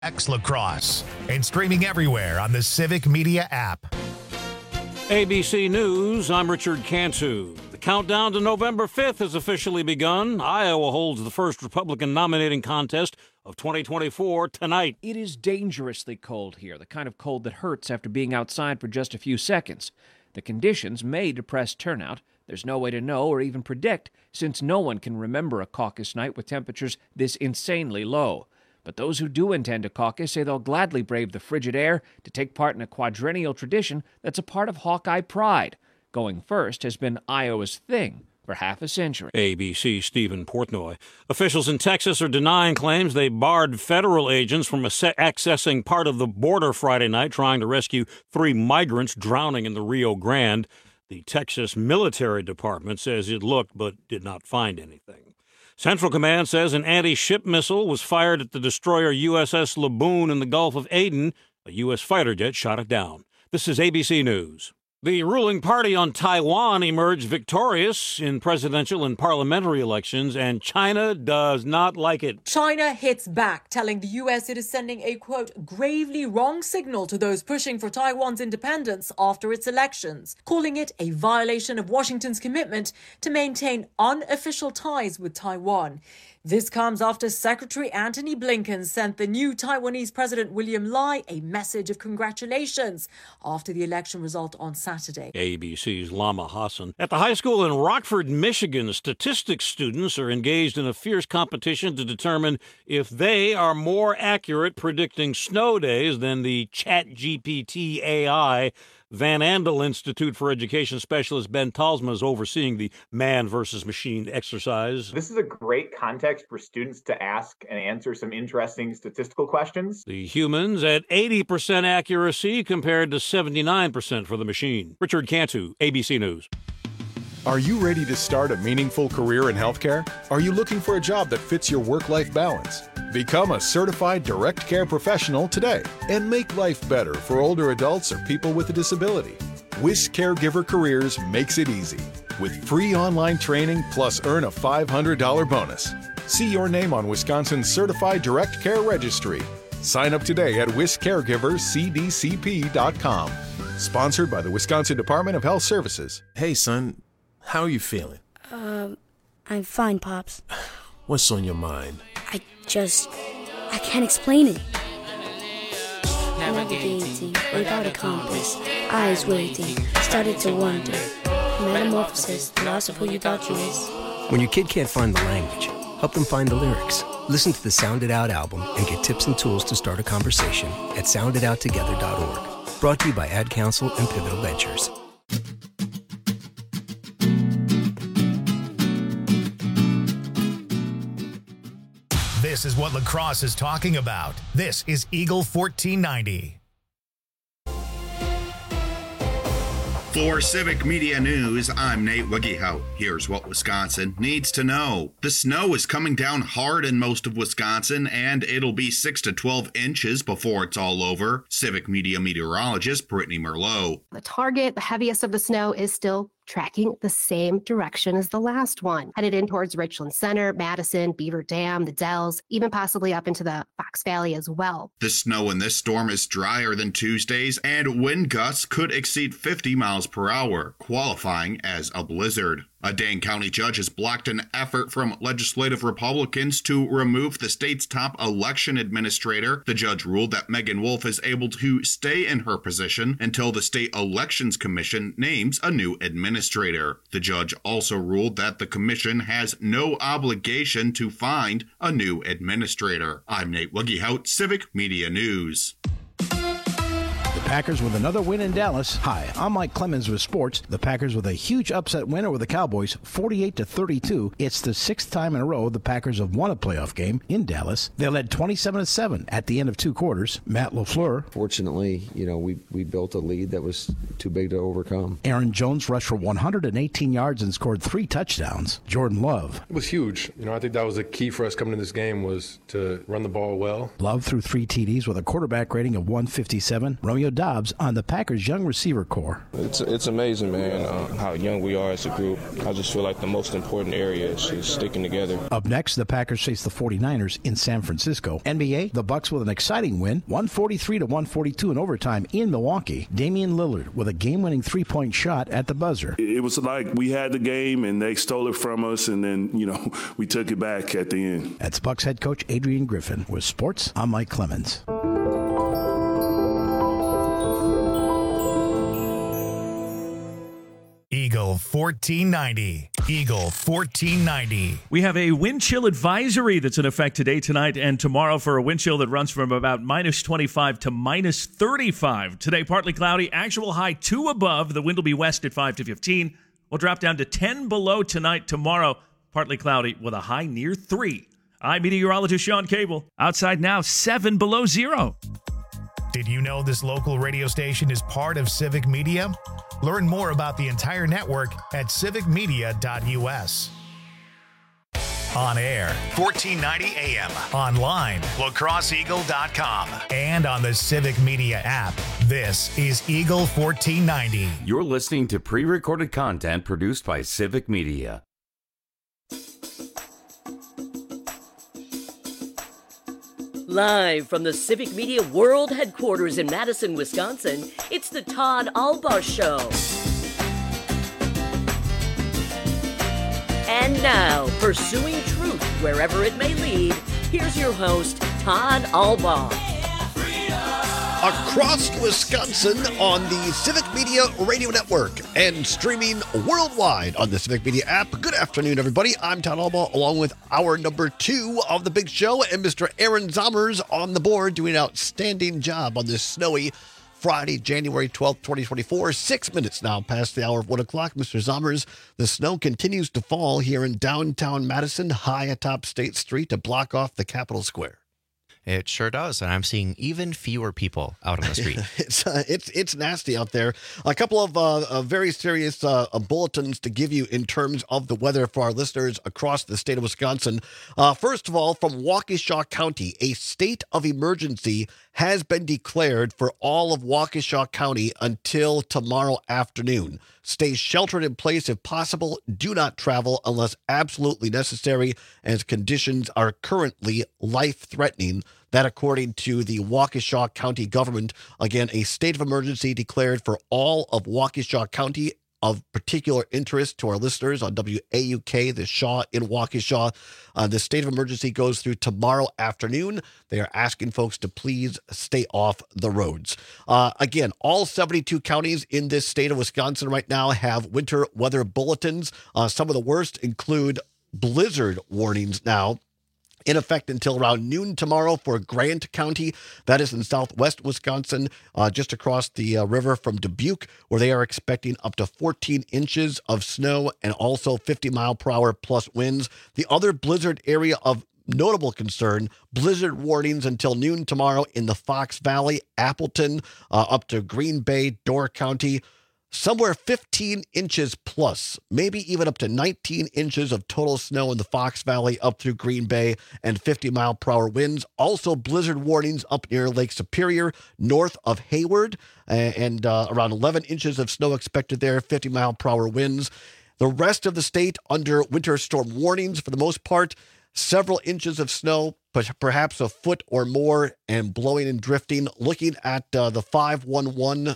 X Lacrosse and streaming everywhere on the Civic Media app. ABC News, I'm Richard Cantu. The countdown to November 5th has officially begun. Iowa holds the first Republican nominating contest of 2024 tonight. It is dangerously cold here, the kind of cold that hurts after being outside for just a few seconds. The conditions may depress turnout. There's no way to know or even predict, since no one can remember a caucus night with temperatures this insanely low. But those who do intend to caucus say they'll gladly brave the frigid air to take part in a quadrennial tradition that's a part of Hawkeye pride. Going first has been Iowa's thing for half a century. ABC Stephen Portnoy. Officials in Texas are denying claims they barred federal agents from accessing part of the border Friday night, trying to rescue 3 migrants drowning in the Rio Grande. The Texas Military Department says it looked but did not find anything. Central Command says an anti-ship missile was fired at the destroyer USS Laboon in the Gulf of Aden. A U.S. fighter jet shot it down. This is ABC News. The ruling party on Taiwan emerged victorious in presidential and parliamentary elections, and China does not like it. China hits back, telling the U.S. it is sending a, quote, gravely wrong signal to those pushing for Taiwan's independence after its elections, calling it a violation of Washington's commitment to maintain unofficial ties with Taiwan. This comes after Secretary Antony Blinken sent the new Taiwanese President William Lai a message of congratulations after the election result on Saturday. ABC's Lama Hassan. At the high school in Rockford, Michigan, statistics students are engaged in a fierce competition to determine if they are more accurate predicting snow days than the ChatGPT AI. Van Andel Institute for Education specialist Ben Talsma is overseeing the man versus machine exercise. This is a great context for students to ask and answer some interesting statistical questions. The humans at 80% accuracy compared to 79% for the machine. Richard Cantu, ABC News. Are you ready to start a meaningful career in healthcare? Are you looking for a job that fits your work-life balance? Become a certified direct care professional today and make life better for older adults or people with a disability. WIS Caregiver Careers makes it easy with free online training plus earn a $500 bonus. See your name on Wisconsin's Certified Direct Care Registry. Sign up today at wiscaregivercdcp.com. Sponsored by the Wisconsin Department of Health Services. Hey, son. How are you feeling? I'm fine, Pops. What's on your mind? I can't explain it. Navigating without a compass, eyes waiting, started to wonder. Metamorphosis, the loss of who you thought you was. When your kid can't find the language, help them find the lyrics. Listen to the Sound It Out album and get tips and tools to start a conversation at sounditouttogether.org. Brought to you by Ad Council and Pivotal Ventures. This is what lacrosse is talking about. This is Eagle 1490. For Civic Media News, I'm Nate Wiggyhout. Here's what Wisconsin needs to know. The snow is coming down hard in most of Wisconsin, and it'll be 6 to 12 inches before it's all over. Civic Media meteorologist Brittany Merlot. The target, the heaviest of the snow, is still tracking the same direction as the last one, headed in towards Richland Center, Madison, Beaver Dam, the Dells, even possibly up into the Fox Valley as well. The snow in this storm is drier than Tuesday's, and wind gusts could exceed 50 miles per hour, qualifying as a blizzard. A Dane County judge has blocked an effort from legislative Republicans to remove the state's top election administrator. The judge ruled that Megan Wolf is able to stay in her position until the State Elections Commission names a new administrator. The judge also ruled that the commission has no obligation to find a new administrator. I'm Nate Wiggyhout, Civic Media News. Packers with another win in Dallas. Hi, I'm Mike Clemens with sports. The Packers with a huge upset win over the Cowboys, 48-32. It's the 6th time in a row the Packers have won a playoff game in Dallas. They led 27-7 at the end of 2 quarters. Matt LaFleur. Fortunately, we built a lead that was too big to overcome. Aaron Jones rushed for 118 yards and scored 3 touchdowns. Jordan Love. It was huge. I think that was the key for us coming to this game was to run the ball well. Love threw 3 TDs with a quarterback rating of 157. Romeo Dobbs on the Packers' young receiver core. It's amazing, man, how young we are as a group. I just feel like the most important area is just sticking together. Up next, the Packers face the 49ers in San Francisco. NBA, the Bucks with an exciting win, 143-142 in overtime in Milwaukee. Damian Lillard with a game-winning three-point shot at the buzzer. It was like we had the game and they stole it from us, and then, we took it back at the end. That's Bucks head coach Adrian Griffin. With sports, I'm Mike Clemens. Eagle 1490. Eagle 1490. We have a wind chill advisory that's in effect today, tonight, and tomorrow for a wind chill that runs from about minus 25 to minus 35. Today, partly cloudy, actual high 2 above. The wind will be west at 5 to 15. We'll drop down to 10 below tonight. Tomorrow, partly cloudy with a high near 3. I'm meteorologist Sean Cable. Outside now, 7 below 0. Did you know this local radio station is part of Civic Media? Learn more about the entire network at civicmedia.us. On air, 1490 AM. Online, lacrosseeagle.com. And on the Civic Media app. This is Eagle 1490. You're listening to pre-recorded content produced by Civic Media. Live from the Civic Media World Headquarters in Madison, Wisconsin, it's the Todd Albaugh Show. And now, pursuing truth wherever it may lead, here's your host, Todd Albaugh. Across Wisconsin on the Civic Media Radio Network and streaming worldwide on the Civic Media app. Good afternoon, everybody. I'm Todd Albaugh, along with hour number 2 of the big show, and Mr. Aaron Zommers on the board doing an outstanding job on this snowy Friday, January 12th, 2024. 6 minutes now past the hour of 1 o'clock. Mr. Zommers, the snow continues to fall here in downtown Madison, high atop State Street to block off the Capitol Square. It sure does, and I'm seeing even fewer people out on the street. It's nasty out there. A couple of very serious bulletins to give you in terms of the weather for our listeners across the state of Wisconsin. First of all, from Waukesha County, a state of emergency has been declared for all of Waukesha County until tomorrow afternoon. Stay sheltered in place if possible. Do not travel unless absolutely necessary, as conditions are currently life-threatening. That according to the Waukesha County government. Again, a state of emergency declared for all of Waukesha County. Of particular interest to our listeners on WAUK, the Shaw in Waukesha. The state of emergency goes through tomorrow afternoon. They are asking folks to please stay off the roads. Again, all 72 counties in this state of Wisconsin right now have winter weather bulletins. Some of the worst include blizzard warnings now, in effect until around noon tomorrow for Grant County. That is in southwest Wisconsin, just across the river from Dubuque, where they are expecting up to 14 inches of snow and also 50-mile-per-hour plus winds. The other blizzard area of notable concern, blizzard warnings until noon tomorrow in the Fox Valley, Appleton, up to Green Bay, Door County. Somewhere 15 inches plus, maybe even up to 19 inches of total snow in the Fox Valley up through Green Bay, and 50-mile-per-hour winds. Also blizzard warnings up near Lake Superior, north of Hayward, and around 11 inches of snow expected there, 50-mile-per-hour winds. The rest of the state under winter storm warnings for the most part. Several inches of snow, but perhaps a foot or more, and blowing and drifting. Looking at the 511wi.gov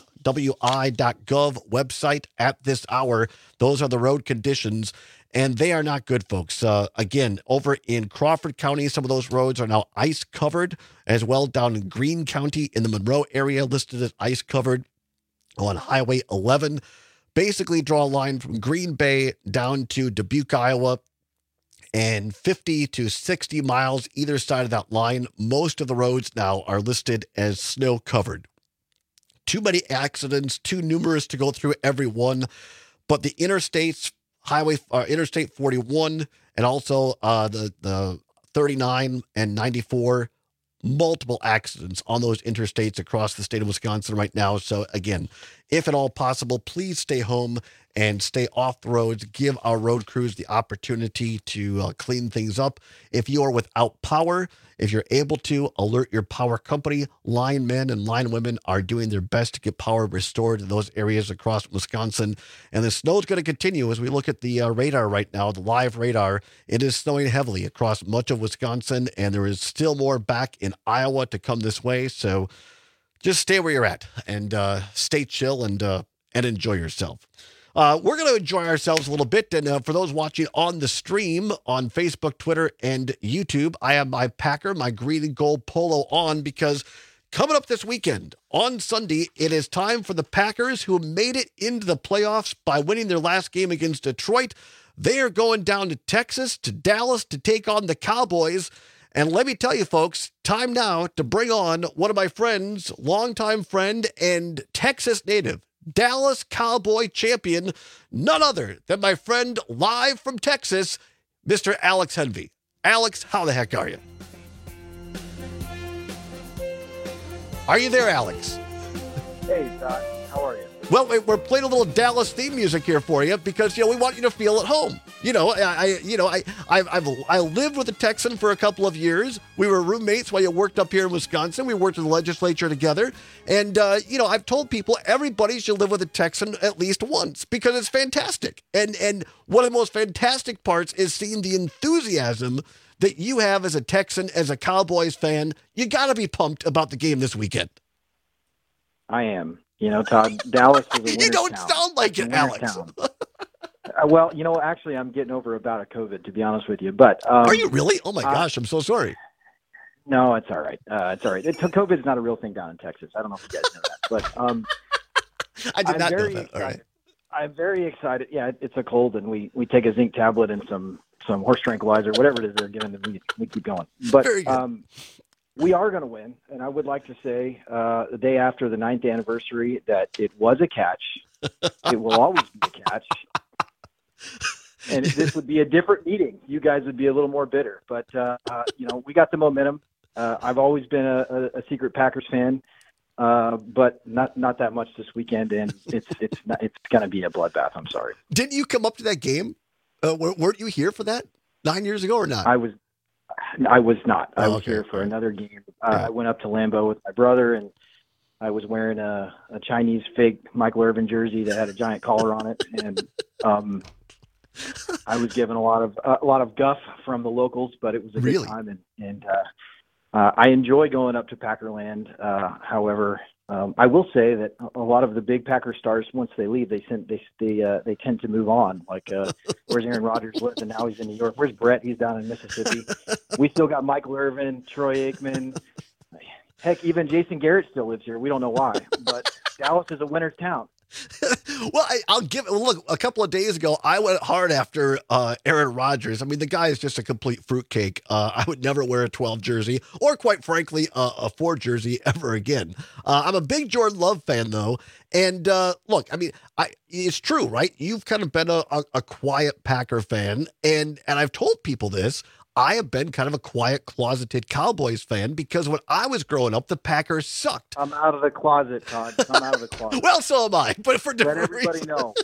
website at this hour, those are the road conditions, and they are not good, folks. Again, over in Crawford County, some of those roads are now ice covered, as well down in Greene County in the Monroe area, listed as ice covered. On Highway 11, basically draw a line from Green Bay down to Dubuque, Iowa, and 50 to 60 miles either side of that line. Most of the roads now are listed as snow covered. Too many accidents, too numerous to go through every one. But the interstates, Interstate 41, and also the 39 and 94, multiple accidents on those interstates across the state of Wisconsin right now. So again, if at all possible, please stay home and stay off the roads. Give our road crews the opportunity to clean things up. If you are without power, if you're able to, alert your power company. Linemen and linewomen are doing their best to get power restored in those areas across Wisconsin. And the snow is going to continue as we look at the radar right now, the live radar. It is snowing heavily across much of Wisconsin, and there is still more back in Iowa to come this way. So just stay where you're at and stay chill and enjoy yourself. We're going to enjoy ourselves a little bit. And for those watching on the stream on Facebook, Twitter, and YouTube, I have my Packer, my green and gold polo on because coming up this weekend on Sunday, it is time for the Packers, who made it into the playoffs by winning their last game against Detroit. They are going down to Texas, to Dallas, to take on the Cowboys. And let me tell you, folks, time now to bring on one of my friends, longtime friend and Texas native, Dallas Cowboy champion, none other than my friend live from Texas, Mr. Alex Henvey. Alex, how the heck are you? Are you there, Alex? Hey, Doc. How are you? Well, we're playing a little Dallas theme music here for you because, we want you to feel at home. I lived with a Texan for a couple of years. We were roommates while you worked up here in Wisconsin. We worked in the legislature together. And, I've told people everybody should live with a Texan at least once because it's fantastic. And one of the most fantastic parts is seeing the enthusiasm that you have as a Texan, as a Cowboys fan. You got to be pumped about the game this weekend. I am. Todd, Dallas is a winner's You don't town. sound like it, Alex. Well, actually, I'm getting over a bout of COVID, to be honest with you. But are you really? Oh my gosh, I'm so sorry. No, it's all right. It's all right. COVID is not a real thing down in Texas. I don't know if you guys know that, but I did not know that. All right. I'm very excited. Yeah, it's a cold, and we take a zinc tablet and some horse tranquilizer, whatever it is they're giving, and we keep going. But we are going to win, and I would like to say the day after the 9th anniversary that it was a catch. It will always be a catch. And this would be a different meeting. You guys would be a little more bitter. But, we got the momentum. I've always been a secret Packers fan, but not that much this weekend, and it's going to be a bloodbath. I'm sorry. Didn't you come up to that game? Weren't you here for that 9 years ago or not? I was not. I was here for another game. I went up to Lambeau with my brother, and I was wearing a Chinese fake Michael Irvin jersey that had a giant collar on it, and I was given a lot of guff from the locals, but it was a good time, and I enjoy going up to Packerland. However, I will say that a lot of the big Packer stars, once they leave, they tend to move on. Like, where's Aaron Rodgers lived, and now he's in New York. Where's Brett? He's down in Mississippi. We still got Michael Irvin, Troy Aikman. Heck, even Jason Garrett still lives here. We don't know why, but Dallas is a winner's town. Well, look, a couple of days ago, I went hard after Aaron Rodgers. I mean, the guy is just a complete fruitcake. I would never wear a 12 jersey or, quite frankly, a 4 jersey ever again. I'm a big Jordan Love fan, though. And look, I mean, it's true, right? You've kind of been a quiet Packer fan. And I've told people this. I have been kind of a quiet, closeted Cowboys fan because when I was growing up, the Packers sucked. I'm out of the closet, Todd. I'm out of the closet. Well, so am I, but for different Let everybody reasons. know.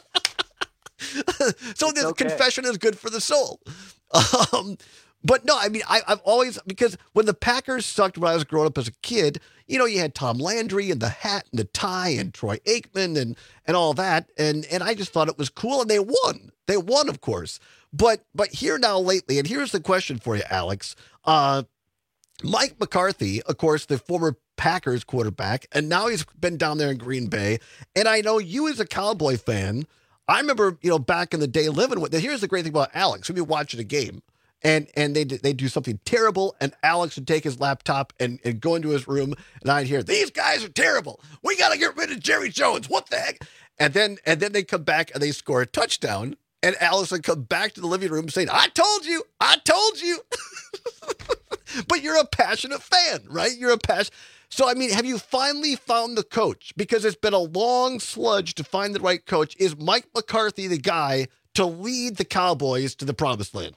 So this confession is good for the soul. But no, I mean, I've always, because when the Packers sucked when I was growing up as a kid, you had Tom Landry and the hat and the tie and Troy Aikman and all that. And I just thought it was cool. And they won. They won, of course. But here now lately, and here's the question for you, Alex. Mike McCarthy, of course, the former Packers quarterback, and now he's been down there in Green Bay. And I know you as a Cowboy fan, I remember, back in the day living with, here's the great thing about Alex. We'd be watching a game and they do something terrible, and Alex would take his laptop and go into his room, and I'd hear, these guys are terrible. We got to get rid of Jerry Jones. What the heck? And then they come back and they score a touchdown. And Alex would come back to the living room saying, I told you. But you're a passionate fan, right? So, I mean, have you finally found the coach? Because it's been a long sludge to find the right coach. Is Mike McCarthy the guy to lead the Cowboys to the promised land?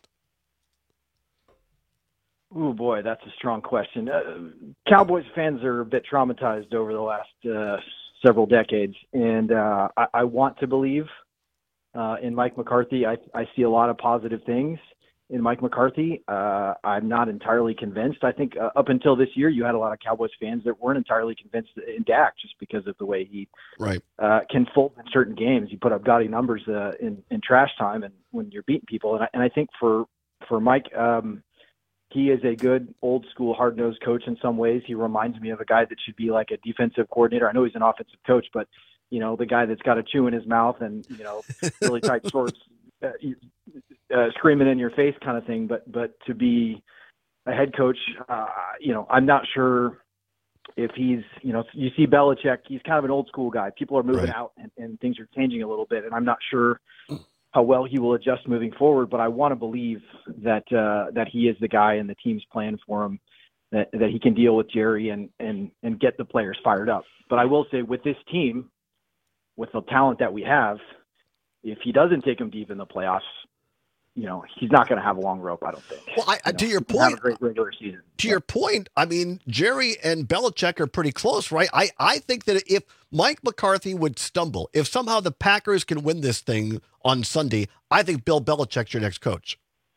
Oh, boy, that's a strong question. Cowboys fans are a bit traumatized over the last several decades. And I want to believe in Mike McCarthy. I see a lot of positive things in Mike McCarthy. I'm not entirely convinced. I think up until this year, you had a lot of Cowboys fans that weren't entirely convinced in Dak just because of the way he can fold in certain games. You put up gaudy numbers in trash time and when you're beating people. And I think for Mike, he is a good old school hard-nosed coach in some ways. He reminds me of a guy that should be like a defensive coordinator. I know he's an offensive coach, but the guy that's got a chew in his mouth and really tight shorts, screaming in your face kind of thing. But to be a head coach, I'm not sure if he's, you see Belichick, he's kind of an old school guy. People are moving out and things are changing a little bit. And I'm not sure how well he will adjust moving forward, but I want to believe that he is the guy and the team's plan for him, that he can deal with Jerry and get the players fired up. But I will say with this team, with the talent that we have, if he doesn't take them deep in the playoffs, he's not going to have a long rope, I don't think. Well, to your point, have a great regular season. To your point, I mean, Jerry and Belichick are pretty close, right? I think that if Mike McCarthy would stumble, if somehow the Packers can win this thing on Sunday, I think Bill Belichick's your next coach.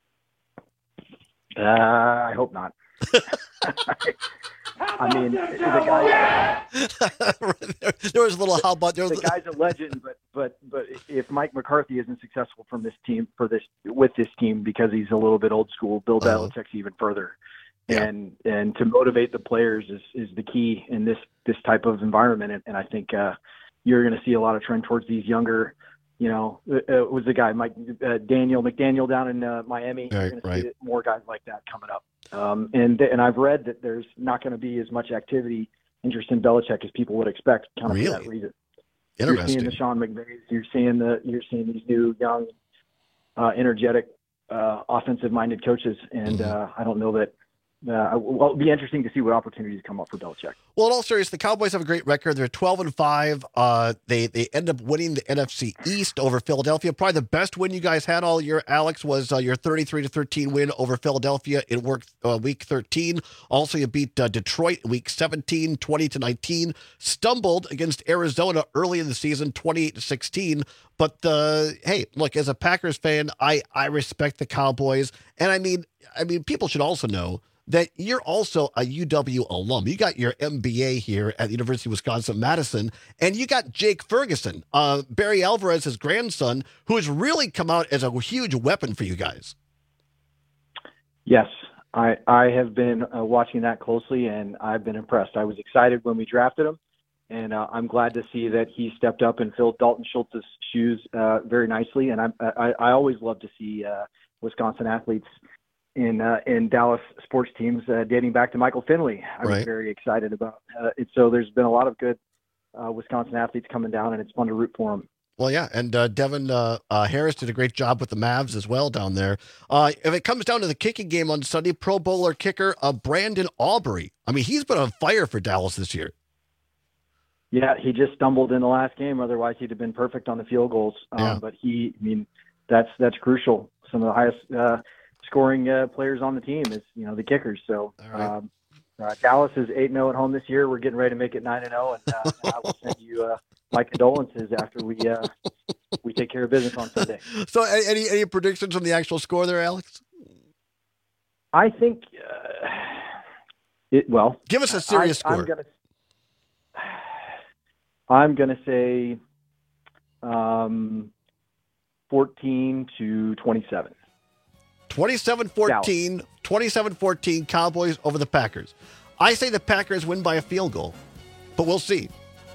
I hope not. I mean, the guy. There was a little how about there. The guy's a legend, but if Mike McCarthy isn't successful with this team because he's a little bit old school, Bill Belichick's even further. Yeah. And to motivate the players is the key in this type of environment. And I think you're going to see a lot of trend towards these younger. Was the guy Daniel McDaniel down in Miami? You're going to see more guys like that coming up. And I've read that there's not going to be as much interest in Belichick as people would expect, kind of for that reason. You're seeing the Sean McVays, you're seeing these new young, energetic, offensive-minded coaches, and I don't know that. It'll be interesting to see what opportunities come up for Belichick. Well, in all seriousness, the Cowboys have a great record. They're 12-5. They end up winning the NFC East over Philadelphia. Probably the best win you guys had all year, Alex, was your 33-13 win over Philadelphia in week 13. Also, you beat Detroit in week 17, 20-19. Stumbled against Arizona early in the season, 28-16. But hey, look, as a Packers fan, I respect the Cowboys, and I mean, people should also know that you're also a UW alum. You got your MBA here at the University of Wisconsin-Madison, and you got Jake Ferguson, Barry Alvarez's grandson, who has really come out as a huge weapon for you guys. Yes, I have been watching that closely, and I've been impressed. I was excited when we drafted him, and I'm glad to see that he stepped up and filled Dalton Schultz's shoes very nicely. And I always love to see Wisconsin athletes in Dallas sports teams dating back to Michael Finley. I was very excited about it. So there's been a lot of good Wisconsin athletes coming down, and it's fun to root for them. Well, yeah, and Devin Harris did a great job with the Mavs as well down there. If it comes down to the kicking game on Sunday, Pro Bowler kicker Brandon Aubrey. I mean, he's been on fire for Dallas this year. Yeah, he just stumbled in the last game. Otherwise, he'd have been perfect on the field goals. But that's crucial. Some of the highest scoring players on the team is the kickers. So Dallas is 8-0 at home this year. We're getting ready to make it 9-0, and I will send you my condolences after we take care of business on Sunday. So any predictions on the actual score there, Alex? I think give us a serious score. I'm gonna say 14-27. 27-14 Cowboys over the Packers. I say the Packers win by a field goal, but we'll see.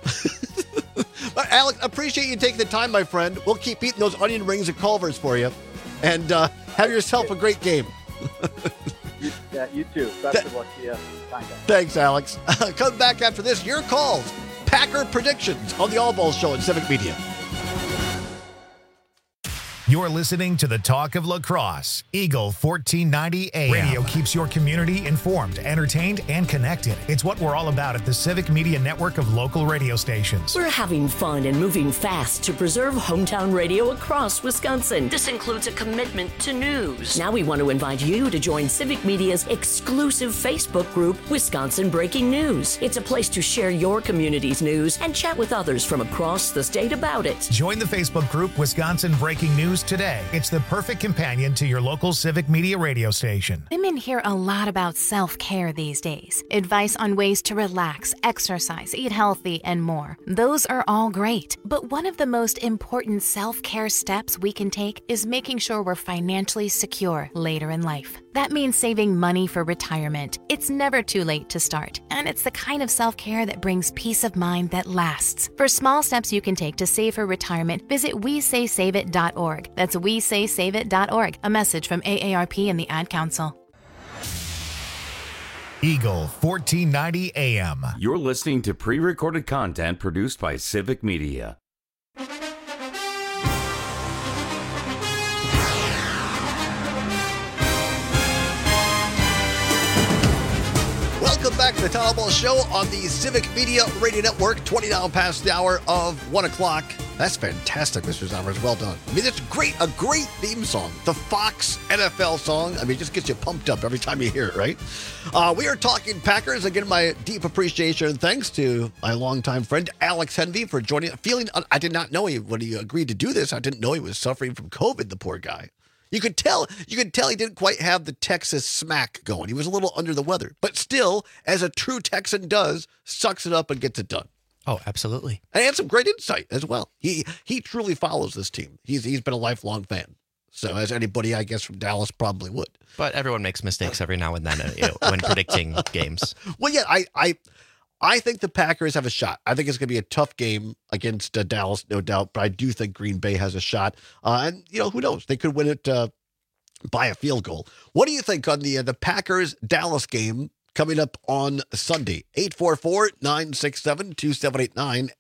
Alex, appreciate you taking the time, my friend. We'll keep eating those onion rings at Culver's for you, and have yourself a great game. You too. Best of luck to you. Thanks, Alex. Come back after this. Your calls. Packer predictions on the All Balls Show at Civic Media. You're listening to the Talk of Lacrosse, Eagle 1490 AM. Radio keeps your community informed, entertained, and connected. It's what we're all about at the Civic Media Network of local radio stations. We're having fun and moving fast to preserve hometown radio across Wisconsin. This includes a commitment to news. Now we want to invite you to join Civic Media's exclusive Facebook group, Wisconsin Breaking News. It's a place to share your community's news and chat with others from across the state about it. Join the Facebook group, Wisconsin Breaking News, today. It's the perfect companion to your local Civic Media radio station. Women hear a lot about self-care these days. Advice on ways to relax, exercise, eat healthy, and more. Those are all great. But one of the most important self-care steps we can take is making sure we're financially secure later in life. That means saving money for retirement. It's never too late to start, and it's the kind of self-care that brings peace of mind that lasts. For small steps you can take to save for retirement, visit WeSaySaveIt.org. That's WeSaySaveIt.org. A message from AARP and the Ad Council. Eagle 1490 AM. You're listening to pre-recorded content produced by Civic Media. Welcome back to the Town Hall Ball Show on the Civic Media Radio Network, 20 now past the hour of 1 o'clock. That's fantastic, Mr. Zommers. Well done. I mean, it's a great theme song. The Fox NFL song. I mean, it just gets you pumped up every time you hear it, right? We are talking Packers. Again, my deep appreciation and thanks to my longtime friend, Alex Henvey, for joining. I did not know when he agreed to do this. I didn't know he was suffering from COVID, the poor guy. You could tell he didn't quite have the Texas smack going. He was a little under the weather, but still, as a true Texan does, sucks it up and gets it done. Oh, absolutely. And he had some great insight as well. He truly follows this team. He's been a lifelong fan. So as anybody, I guess, from Dallas probably would. But everyone makes mistakes every now and then when predicting games. Well, yeah, I think the Packers have a shot. I think it's going to be a tough game against Dallas, no doubt. But I do think Green Bay has a shot. And, who knows? They could win it by a field goal. What do you think on the Packers-Dallas game coming up on Sunday? 844-967-2789.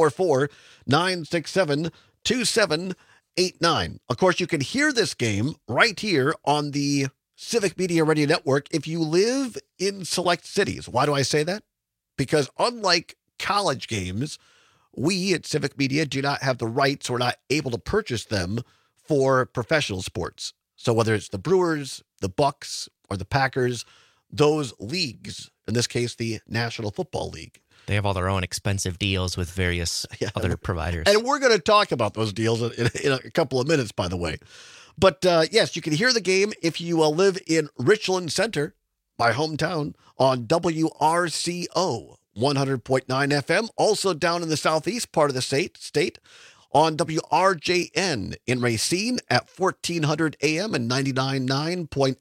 844-967-2789. Of course, you can hear this game right here on the Civic Media Radio Network if you live in select cities. Why do I say that? Because unlike college games, we at Civic Media do not have the rights or not able to purchase them for professional sports. So whether it's the Brewers, the Bucks, or the Packers, those leagues, in this case, the National Football League. They have all their own expensive deals with various other providers. And we're going to talk about those deals in a couple of minutes, by the way. But yes, you can hear the game if you live in Richland Center, my hometown, on WRCO 100.9 FM. Also down in the southeast part of the state on WRJN in Racine at 1400 AM and 99.9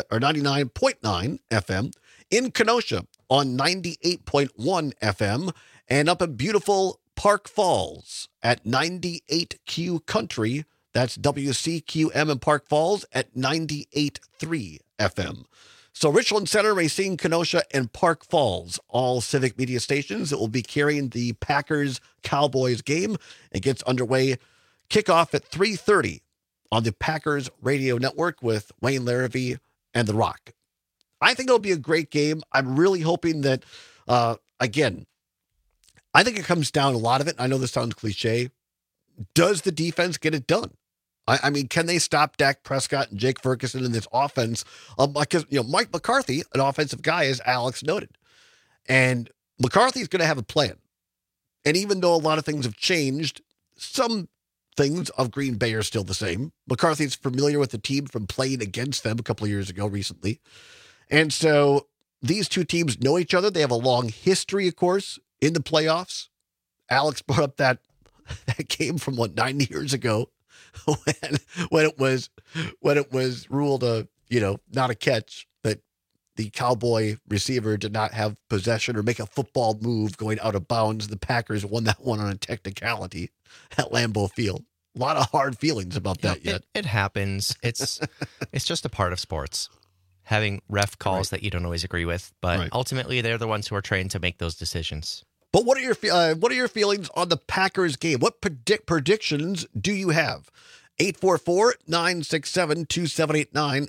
FM. In Kenosha on 98.1 FM. And up in beautiful Park Falls at 98Q Country. That's WCQM in Park Falls at 98.3 FM. So Richland Center, Racine, Kenosha, and Park Falls, all Civic Media stations that will be carrying the Packers-Cowboys game. It gets underway, kickoff at 3:30 on the Packers Radio Network with Wayne Larrivee and The Rock. I think it'll be a great game. I'm really hoping that, again, I think it comes down a lot of it. I know this sounds cliche. Does the defense get it done? I mean, can they stop Dak Prescott and Jake Ferguson in this offense? Because, Mike McCarthy, an offensive guy, as Alex noted. And McCarthy's going to have a plan. And even though a lot of things have changed, some things of Green Bay are still the same. McCarthy's familiar with the team from playing against them a couple of years ago recently. And so these two teams know each other. They have a long history, of course, in the playoffs. Alex brought up that game from 9 years ago. when it was ruled not a catch, that the Cowboy receiver did not have possession or make a football move going out of bounds. The Packers won that one on a technicality at Lambeau Field. A lot of hard feelings about that yet. It happens. It's just a part of sports. Having ref calls that you don't always agree with, but ultimately they're the ones who are trained to make those decisions. But what are your feelings on the Packers game? What predictions do you have? 844-967-2789.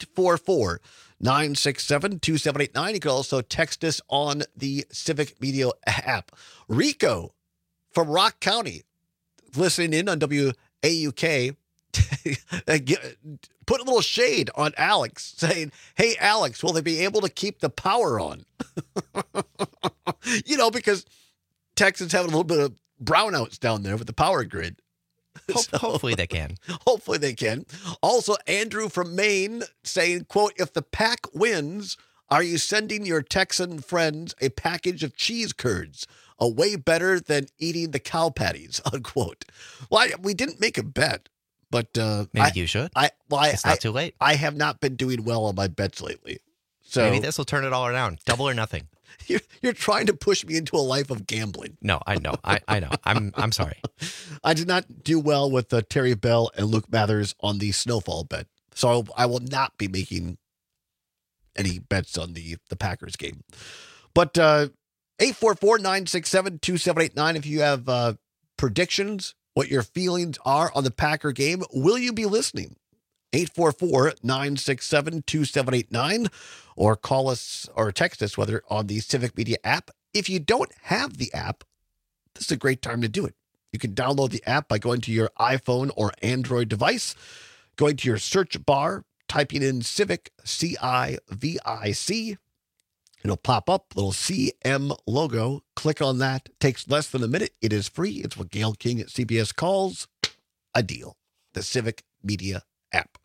844-967-2789. You can also text us on the Civic Media app. Rico from Rock County, listening in on WAUK, put a little shade on Alex, saying, hey, Alex, will they be able to keep the power on? Because Texans have a little bit of brownouts down there with the power grid. Hopefully they can. Hopefully they can. Also, Andrew from Maine saying, quote, if the Pack wins, are you sending your Texan friends a package of cheese curds? A way better than eating the cow patties, unquote. Well, we didn't make a bet, but maybe you should. It's not too late. I have not been doing well on my bets lately. So maybe this will turn it all around. Double or nothing. You're trying to push me into a life of gambling. No, I know. I know. I'm sorry. I did not do well with Terry Bell and Luke Mathers on the snowfall bet. So I will not be making any bets on the Packers game. But 844-967-2789 if you have predictions, what your feelings are on the Packer game. Will you be listening? 844-967-2789 or call us or text us, whether on the Civic Media app. If you don't have the app, this is a great time to do it. You can download the app by going to your iPhone or Android device, going to your search bar, typing in Civic, CIVIC. It'll pop up, little CM logo. Click on that. Takes less than a minute. It is free. It's what Gail King at CBS calls a deal. The Civic Media app.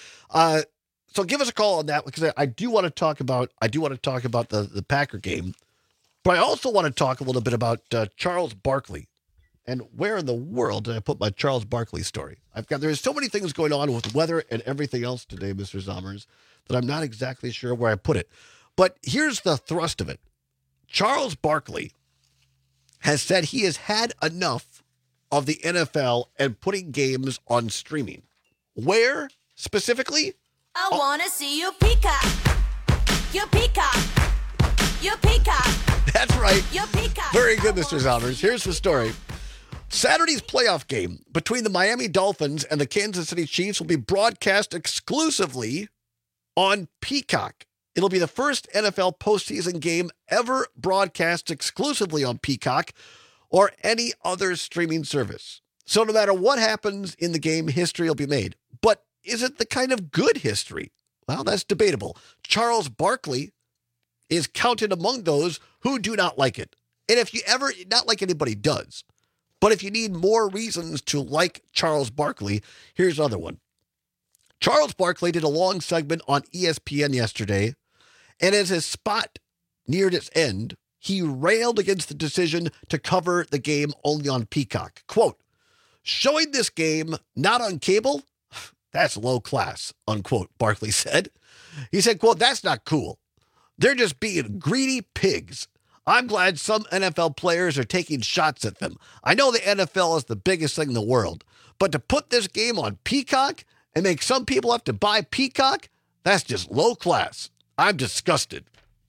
So give us a call on that because I do want to talk about the Packer game, but I also want to talk a little bit about Charles Barkley and where in the world did I put my Charles Barkley story? There's so many things going on with weather and everything else today, Mr. Zommers, that I'm not exactly sure where I put it. But here's the thrust of it. Charles Barkley has said he has had enough of the NFL and putting games on streaming. Where specifically? I want to see you peacock. You peacock. You peacock. That's right. You peacock. Very good, Mr. Zommers. Here's the story. Saturday's playoff game between the Miami Dolphins and the Kansas City Chiefs will be broadcast exclusively on Peacock. It'll be the first NFL postseason game ever broadcast exclusively on Peacock or any other streaming service. So no matter what happens in the game, history will be made. But is it the kind of good history? Well, that's debatable. Charles Barkley is counted among those who do not like it. And if you ever, not like anybody does, but if you need more reasons to like Charles Barkley, here's another one. Charles Barkley did a long segment on ESPN yesterday, and as his spot neared its end, he railed against the decision to cover the game only on Peacock. Quote, showing this game not on cable, that's low class, unquote, Barkley said. He said, quote, that's not cool. They're just being greedy pigs. I'm glad some NFL players are taking shots at them. I know the NFL is the biggest thing in the world, but to put this game on Peacock and make some people have to buy Peacock, that's just low class. I'm disgusted.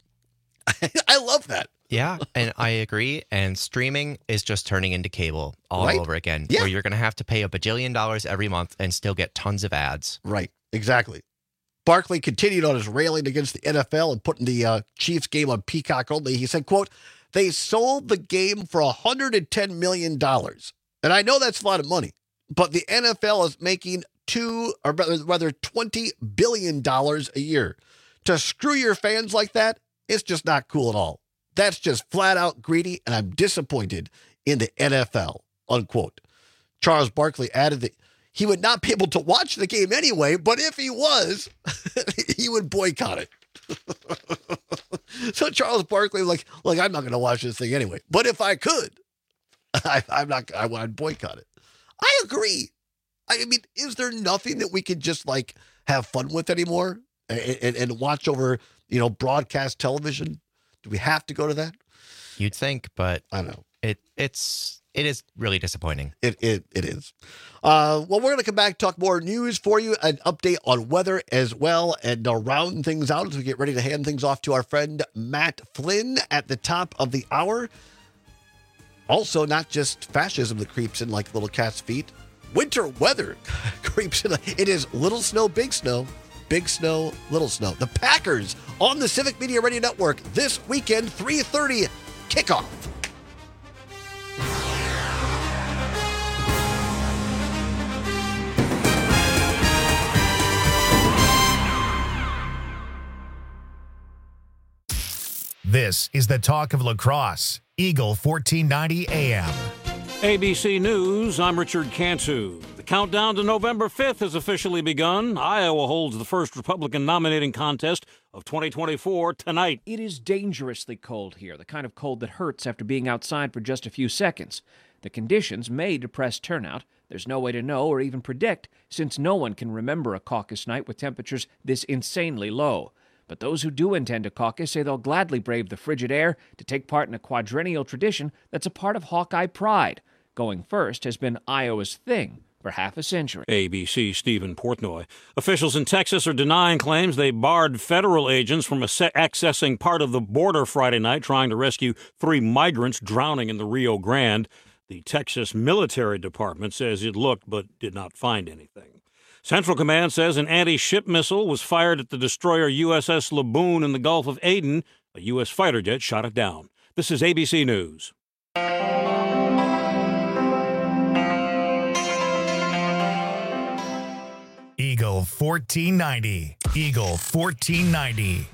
I love that. Yeah, and I agree. And streaming is just turning into cable all over again, where you're going to have to pay $1 bajillion every month and still get tons of ads. Right, exactly. Barkley continued on his railing against the NFL and putting the Chiefs game on Peacock only. He said, quote, they sold the game for $110 million. And I know that's a lot of money, but the NFL is making $20 billion a year. To screw your fans like that, it's just not cool at all. That's just flat out greedy, and I'm disappointed in the NFL, unquote. Charles Barkley added that he would not be able to watch the game anyway, but if he was, he would boycott it. So Charles Barkley, like, I'm not going to watch this thing anyway, but if I could, I'd boycott it. I agree. I mean, is there nothing that we could just have fun with anymore and watch over, broadcast television? Do we have to go to that? You'd think, but I know it is really disappointing. It is. Well, we're going to come back, talk more news for you, an update on weather as well, and round things out as we get ready to hand things off to our friend Matt Flynn at the top of the hour. Also, not just fascism that creeps in like little cat's feet. winter weather creeps in. It is little snow, big snow, little snow. The Packers on the Civic Media Radio Network this weekend, 3:30 kickoff. This is the talk of lacrosse. Eagle 1490 AM. ABC News, I'm Richard Cantu. The countdown to November 5th has officially begun. Iowa holds the first Republican nominating contest of 2024 tonight. It is dangerously cold here, the kind of cold that hurts after being outside for just a few seconds. The conditions may depress turnout. There's no way to know or even predict, since no one can remember a caucus night with temperatures this insanely low. But those who do intend to caucus say they'll gladly brave the frigid air to take part in a quadrennial tradition that's a part of Hawkeye pride. Going first has been Iowa's thing for half a century. ABC Stephen Portnoy. Officials in Texas are denying claims they barred federal agents from accessing part of the border Friday night, trying to rescue 3 migrants drowning in the Rio Grande. The Texas Military Department says it looked but did not find anything. Central Command says an anti-ship missile was fired at the destroyer USS Laboon in the Gulf of Aden. A U.S. fighter jet shot it down. This is ABC News. Eagle 1490. Eagle 1490.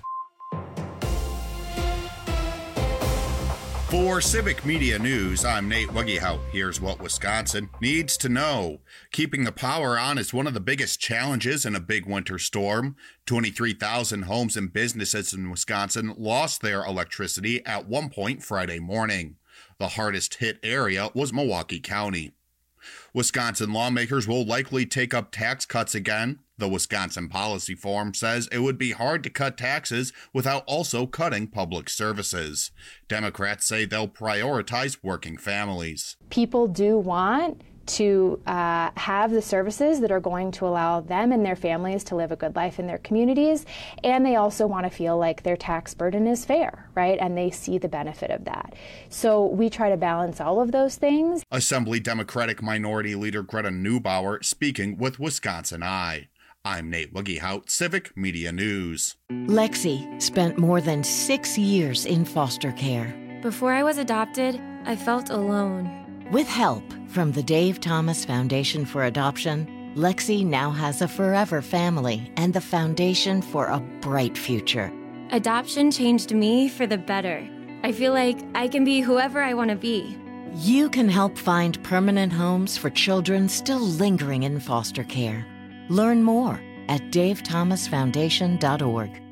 For Civic Media News, I'm Nate Wuggehout. Here's what Wisconsin needs to know. Keeping the power on is one of the biggest challenges in a big winter storm. 23,000 homes and businesses in Wisconsin lost their electricity at one point Friday morning. The hardest hit area was Milwaukee County. Wisconsin lawmakers will likely take up tax cuts again. The Wisconsin Policy Forum says it would be hard to cut taxes without also cutting public services. Democrats say they'll prioritize working families. People do want to have the services that are going to allow them and their families to live a good life in their communities, and they also want to feel like their tax burden is fair, right? And they see the benefit of that. So we try to balance all of those things. Assembly Democratic Minority Leader Greta Neubauer speaking with Wisconsin Eye. I'm Nate Wuggehout, Civic Media News. Lexi spent more than 6 years in foster care. Before I was adopted, I felt alone. With help from the Dave Thomas Foundation for Adoption, Lexi now has a forever family and the foundation for a bright future. Adoption changed me for the better. I feel like I can be whoever I want to be. You can help find permanent homes for children still lingering in foster care. Learn more at davethomasfoundation.org.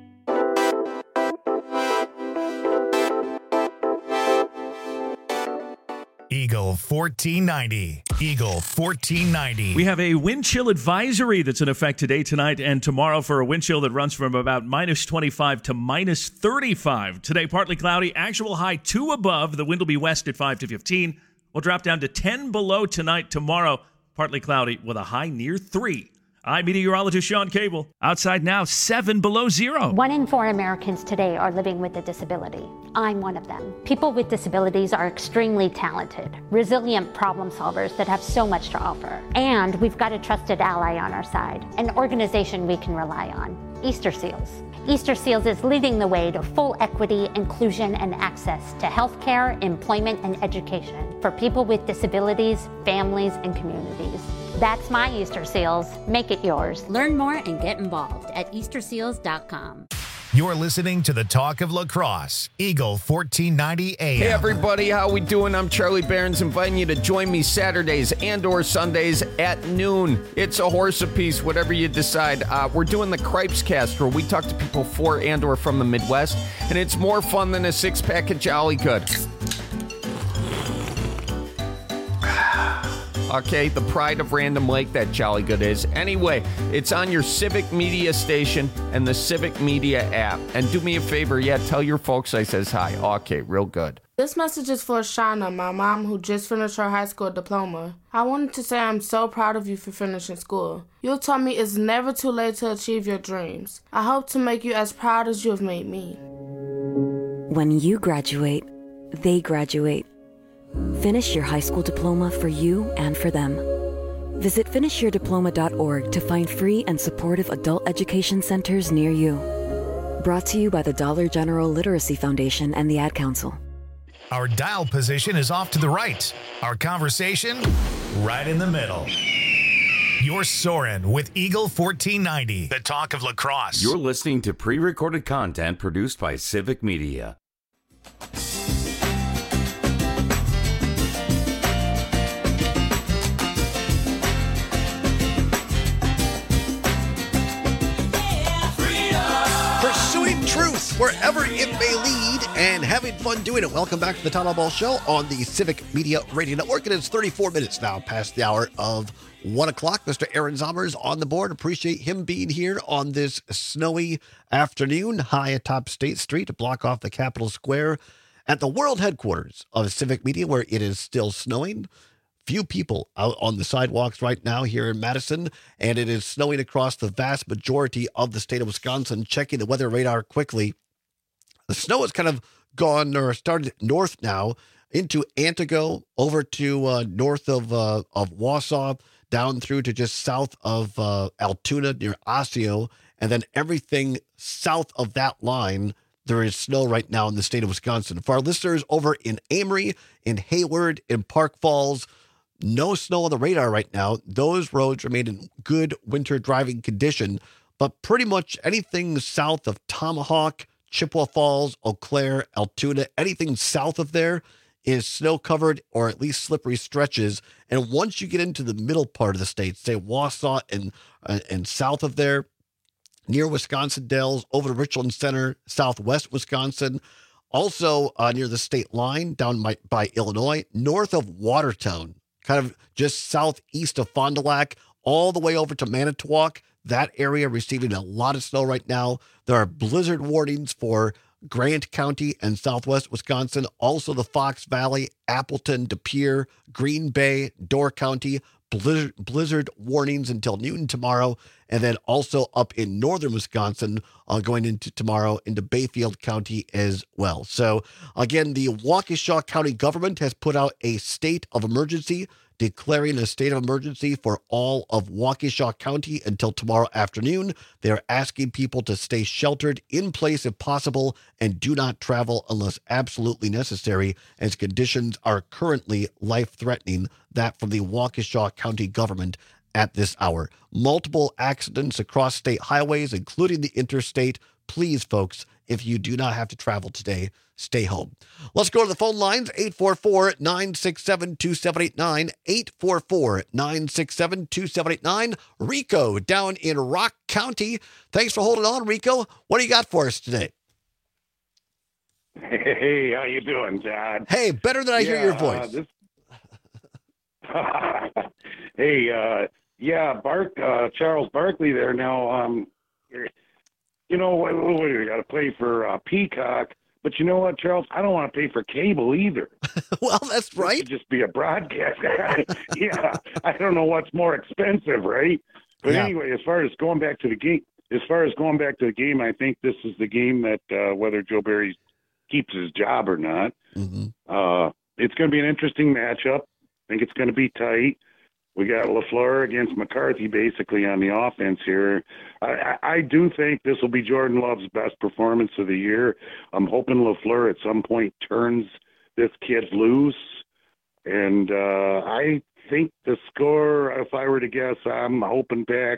Eagle 1490. Eagle 1490. We have a wind chill advisory that's in effect today, tonight, and tomorrow for a wind chill that runs from about minus 25 to minus 35. Today, partly cloudy, actual high 2 above. The wind will be west at 5 to 15. We'll drop down to 10 below tonight. Tomorrow, partly cloudy with a high near 3. I'm meteorologist Sean Cable. Outside now, 7 below 0. 1 in 4 Americans today are living with a disability. I'm one of them. People with disabilities are extremely talented, resilient problem solvers that have so much to offer. And we've got a trusted ally on our side, an organization we can rely on, Easter Seals. Easter Seals is leading the way to full equity, inclusion, and access to healthcare, employment, and education for people with disabilities, families, and communities. That's my Easter Seals. Make it yours. Learn more and get involved at easterseals.com. You're listening to the Talk of Lacrosse, Eagle 1490 AM. Hey everybody, how we doing? I'm Charlie Behrens, inviting you to join me Saturdays and or Sundays at noon. It's a horse apiece, whatever you decide. We're doing the Cripes Cast, where we talk to people for and or from the Midwest, and it's more fun than a 6-pack of Jolly Good. Okay, the pride of Random Lake, that Jolly Good is. Anyway, it's on your Civic Media station and the Civic Media app. And do me a favor, tell your folks I says hi. Okay, real good. This message is for Shauna, my mom, who just finished her high school diploma. I wanted to say I'm so proud of you for finishing school. You taught me it's never too late to achieve your dreams. I hope to make you as proud as you have made me. When you graduate, they graduate. Finish your high school diploma for you and for them. Visit finishyourdiploma.org to find free and supportive adult education centers near you. Brought to you by the Dollar General Literacy Foundation and the Ad Council. Our dial position is off to the right. Our conversation, right in the middle. You're soaring with Eagle 1490, the talk of lacrosse. You're listening to pre-recorded content produced by Civic Media. Pursuing truth wherever it may lead and having fun doing it. Welcome back to the Town Ball Show on the Civic Media Radio Network. It is 34 minutes now past the hour of 1 o'clock. Mr. Aaron Zommers on the board. Appreciate him being here on this snowy afternoon high atop State Street to block off the Capitol Square at the world headquarters of Civic Media, where it is still snowing. Few people out on the sidewalks right now here in Madison, and it is snowing across the vast majority of the state of Wisconsin. Checking the weather radar quickly, the snow has kind of gone or started north now into Antigo, over to north of Wausau, down through to just south of Altoona near Osseo, and then everything south of that line. There is snow right now in the state of Wisconsin. For our listeners over in Amory, in Hayward, in Park Falls, no snow on the radar right now. Those roads remain in good winter driving condition, but pretty much anything south of Tomahawk, Chippewa Falls, Eau Claire, Altoona, anything south of there is snow-covered or at least slippery stretches. And once you get into the middle part of the state, say Wausau and south of there, near Wisconsin Dells, over to Richland Center, southwest Wisconsin, also near the state line down by Illinois, north of Watertown, kind of just southeast of Fond du Lac, all the way over to Manitowoc. That area receiving a lot of snow right now. There are blizzard warnings for Grant County and southwest Wisconsin, also the Fox Valley, Appleton, De Pere, Green Bay, Door County, blizzard warnings until noon tomorrow, and then also up in northern Wisconsin going into tomorrow into Bayfield County as well. So again, the Waukesha County government has put out a state of emergency, declaring a state of emergency for all of Waukesha County until tomorrow afternoon. They're asking people to stay sheltered in place if possible and do not travel unless absolutely necessary, as conditions are currently life-threatening. That from the Waukesha County government at this hour. Multiple accidents across state highways, including the interstate. Please, folks, if you do not have to travel today, stay home. Let's go to the phone lines, 844-967-2789, 844-967-2789. Rico down in Rock County. Thanks for holding on, Rico. What do you got for us today? Hey, how you doing, John? Hey, better than I hear your voice. Charles Barkley there now. You know, what we got to pay for Peacock. But you know what, Charles? I don't want to pay for cable either. Well, that's right. It should just be a broadcast. Yeah, I don't know what's more expensive, right? But anyway, as far as going back to the game, I think this is the game that whether Joe Barry keeps his job or not, it's going to be an interesting matchup. I think it's going to be tight. We got LaFleur against McCarthy basically on the offense here. I do think this will be Jordan Love's best performance of the year. I'm hoping LaFleur at some point turns this kid loose. And I think the score, if I were to guess, I'm hoping go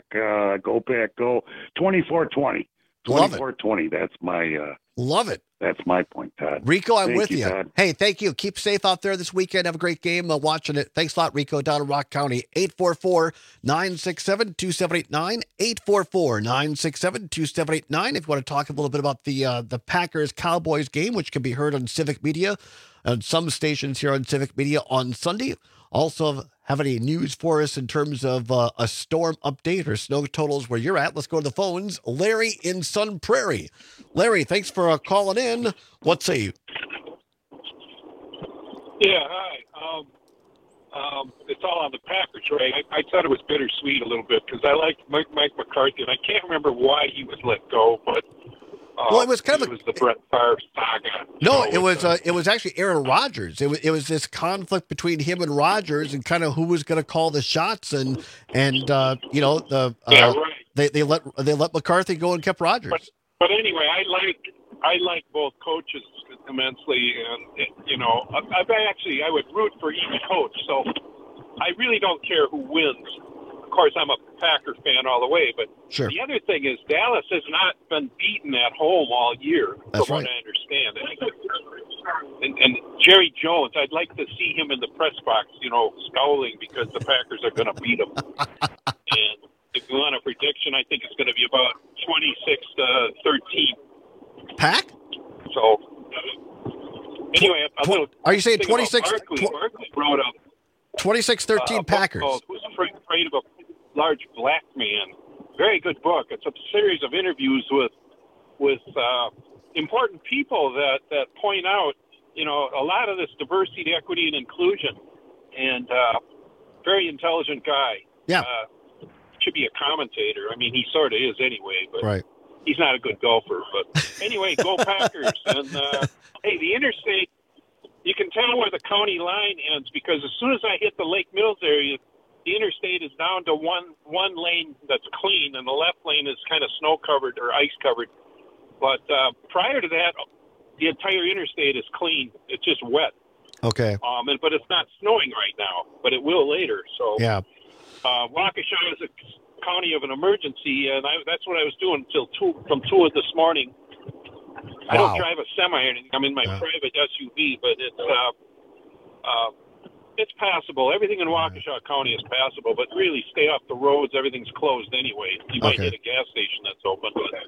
24-20. 24-20. That's my love it. That's my point, Todd. Rico, I'm with you. Todd. Hey, thank you. Keep safe out there this weekend. Have a great game watching it. Thanks a lot, Rico, down in Rock County. 844-967-2789. 844-967-2789. If you want to talk a little bit about the Packers-Cowboys game, which can be heard on Civic Media and some stations here on Civic Media on Sunday. Also, have any news for us in terms of a storm update or snow totals where you're at? Let's go to the phones. Larry in Sun Prairie. Larry, thanks for calling in. What say you? Yeah, hi. It's all on the Packers, right? I thought it was bittersweet a little bit because I liked Mike McCarthy, and I can't remember why he was let go, but Well, it was kind of it was the Brett Favre saga. No, it was actually Aaron Rodgers. It was this conflict between him and Rodgers, and kind of who was going to call the shots, and you know they let McCarthy go and kept Rodgers. But anyway, I like both coaches immensely, and you know, I would root for each coach. So I really don't care who wins. Of course, I'm a Packer fan all the way, but sure. The other thing is Dallas has not been beaten at home all year, That's from right. what I understand. And Jerry Jones, I'd like to see him in the press box, you know, scowling because the Packers are going to beat him. And if you want a prediction, I think it's going to be about 26-13. Pack? So, anyway, are you saying 26? Barkley wrote a 26-13 Packers. Who's Afraid of a Large Black Man? Very good book. It's a series of interviews with important people that point out, you know, a lot of this diversity, equity, and inclusion. And very intelligent guy. Yeah. Should be a commentator. I mean, he sort of is anyway, but right. He's not a good golfer. But anyway, go Packers. And hey, the interstate, you can tell where the county line ends because as soon as I hit the Lake Mills area, the interstate is down to one lane that's clean, and the left lane is kind of snow-covered or ice-covered. But prior to that, the entire interstate is clean. It's just wet. Okay. But it's not snowing right now, but it will later. So yeah. Waukesha is a county of an emergency, and that's what I was doing from 2 this morning. I don't drive a semi or anything. I'm in my private SUV, but it's passable. Everything in Waukesha County is passable, but really stay off the roads. Everything's closed anyway. You might hit a gas station that's open,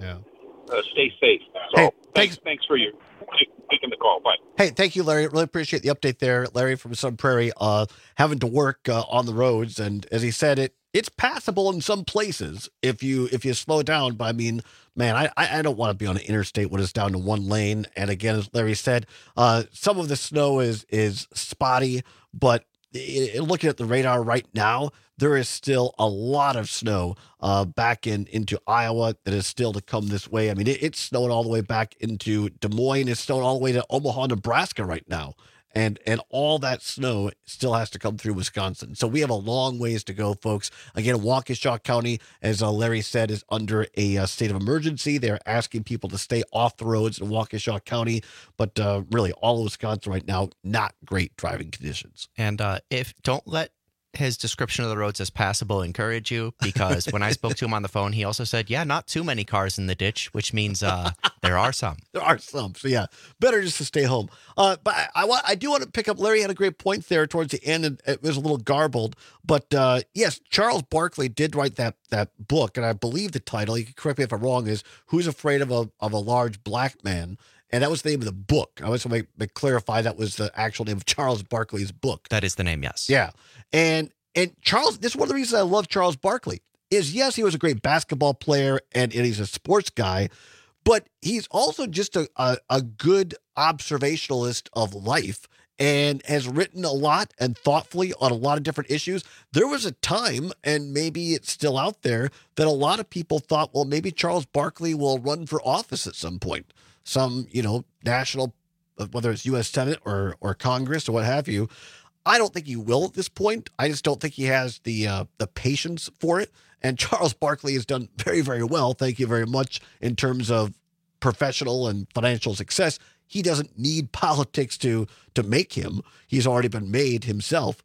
but stay safe. So hey, thanks for taking the call. Bye. Hey, thank you, Larry. Really appreciate the update there, Larry from Sun Prairie. Having to work on the roads, and as he said, it's passable in some places if you slow down. But I mean, man, I don't want to be on an interstate when it's down to one lane. And again, as Larry said, some of the snow is spotty, but looking at the radar right now, there is still a lot of snow back into Iowa that is still to come this way. I mean, it's snowing all the way back into Des Moines. It's snowing all the way to Omaha, Nebraska right now. And all that snow still has to come through Wisconsin. So we have a long ways to go, folks. Again, Waukesha County, as Larry said, is under a state of emergency. They're asking people to stay off the roads in Waukesha County. But really, all of Wisconsin right now, not great driving conditions. And don't let his description of the roads as passable encourage you, because when I spoke to him on the phone, he also said, yeah, not too many cars in the ditch, which means there are some. There are some. So, yeah, better just to stay home. But I do want to pick up, Larry had a great point there towards the end, and it was a little garbled. But, yes, Charles Barkley did write that book, and I believe the title, you can correct me if I'm wrong, is Who's Afraid of a Large Black Man? And that was the name of the book. I want to clarify that was the actual name of Charles Barkley's book. That is the name, yes. Yeah. And Charles, this is one of the reasons I love Charles Barkley, is yes, he was a great basketball player and he's a sports guy, but he's also just a good observationalist of life and has written a lot and thoughtfully on a lot of different issues. There was a time, and maybe it's still out there, that a lot of people thought, well, maybe Charles Barkley will run for office at some point. Some, national, whether it's U.S. Senate or Congress or what have you. I don't think he will at this point. I just don't think he has the patience for it. And Charles Barkley has done very, very well. Thank you very much in terms of professional and financial success. He doesn't need politics to make him. He's already been made himself.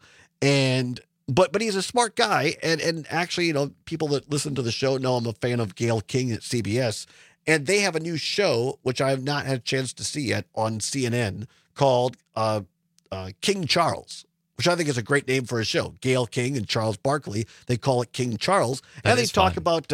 But he's a smart guy. And actually, people that listen to the show know I'm a fan of Gayle King at CBS. And they have a new show, which I have not had a chance to see yet, on CNN called King Charles, which I think is a great name for a show. Gayle King and Charles Barkley, they call it King Charles. And they talk about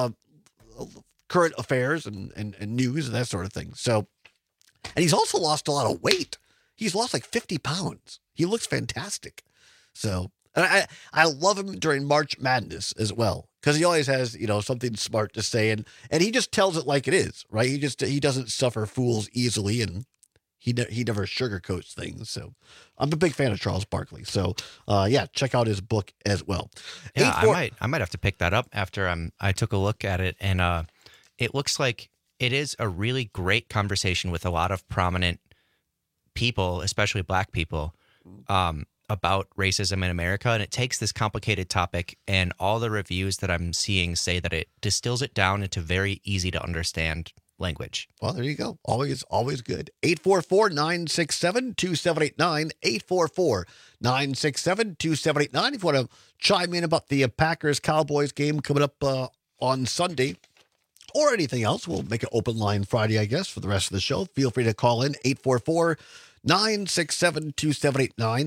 current affairs and news and that sort of thing. So, and he's also lost a lot of weight. He's lost like 50 pounds. He looks fantastic. So, and I love him during March Madness as well, because he always has, something smart to say, and he just tells it like it is, right? He doesn't suffer fools easily, and he never sugarcoats things. So I'm a big fan of Charles Barkley. So check out his book as well. Yeah, I might have to pick that up after I took a look at it, and it looks like It is a really great conversation with a lot of prominent people, especially black people, about racism in America. And it takes this complicated topic, and all the reviews that I'm seeing say that it distills it down into very easy to understand language. Well, there you go. Always good. 844-967-2789. 844-967-2789. If you want to chime in about the Packers-Cowboys game coming up on Sunday, or anything else, we'll make an open line Friday, I guess, for the rest of the show. Feel free to call in 844-967-2789,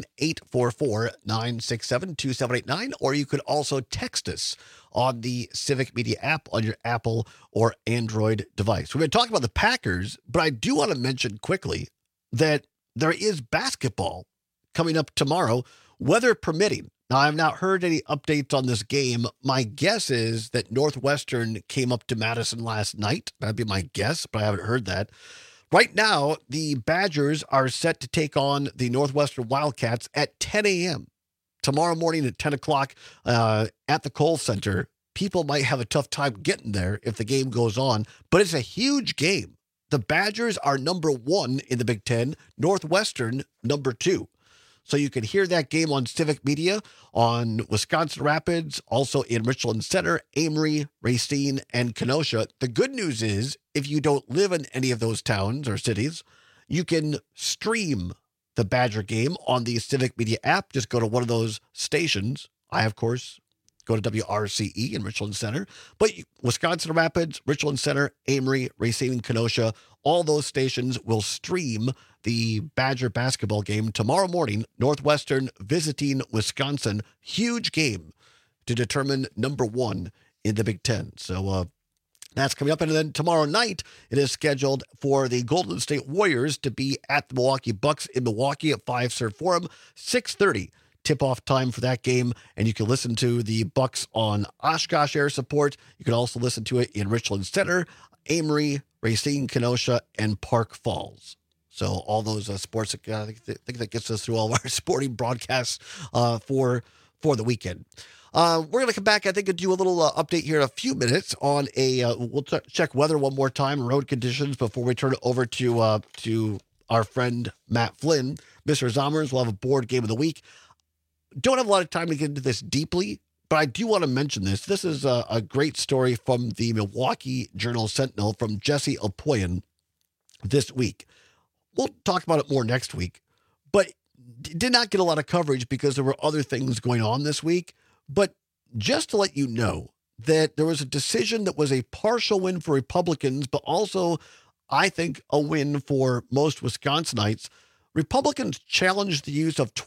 844-967-2789, or you could also text us on the Civic Media app on your Apple or Android device. We're going to talk about the Packers, but I do want to mention quickly that there is basketball coming up tomorrow, weather permitting. Now, I have not heard any updates on this game. My guess is that Northwestern came up to Madison last night. That'd be my guess, but I haven't heard that. Right now, the Badgers are set to take on the Northwestern Wildcats at 10 a.m. tomorrow morning at 10 o'clock at the Kohl Center. People might have a tough time getting there if the game goes on, but it's a huge game. The Badgers are number 1 in the Big Ten, Northwestern number 2. So you can hear that game on Civic Media, on Wisconsin Rapids, also in Richland Center, Amory, Racine, and Kenosha. The good news is, if you don't live in any of those towns or cities, you can stream the Badger game on the Civic Media app. Just go to one of those stations. I, of course, go to WRCE in Richland Center. But Wisconsin Rapids, Richland Center, Amory, Racine, and Kenosha, all those stations will stream the Badger basketball game tomorrow morning. Northwestern visiting Wisconsin. Huge game to determine number 1 in the Big Ten. So that's coming up. And then tomorrow night, it is scheduled for the Golden State Warriors to be at the Milwaukee Bucks in Milwaukee at Fiserv Forum, 6:30. Tip-off time for that game, and you can listen to the Bucks on Oshkosh Air Support. You can also listen to it in Richland Center, Amory, Racine, Kenosha, and Park Falls. So all those sports, I think that gets us through all of our sporting broadcasts for the weekend. We're going to come back, I think, and do a little update here in a few minutes on we'll check weather one more time, road conditions, before we turn it over to our friend Matt Flynn. Mr. Zommers will have a board game of the week. Don't have a lot of time to get into this deeply, but I do want to mention this. This is a great story from the Milwaukee Journal-Sentinel from Jesse Alpoyan this week. We'll talk about it more next week, but did not get a lot of coverage because there were other things going on this week. But just to let you know that there was a decision that was a partial win for Republicans, but also, I think, a win for most Wisconsinites. Republicans challenged the use of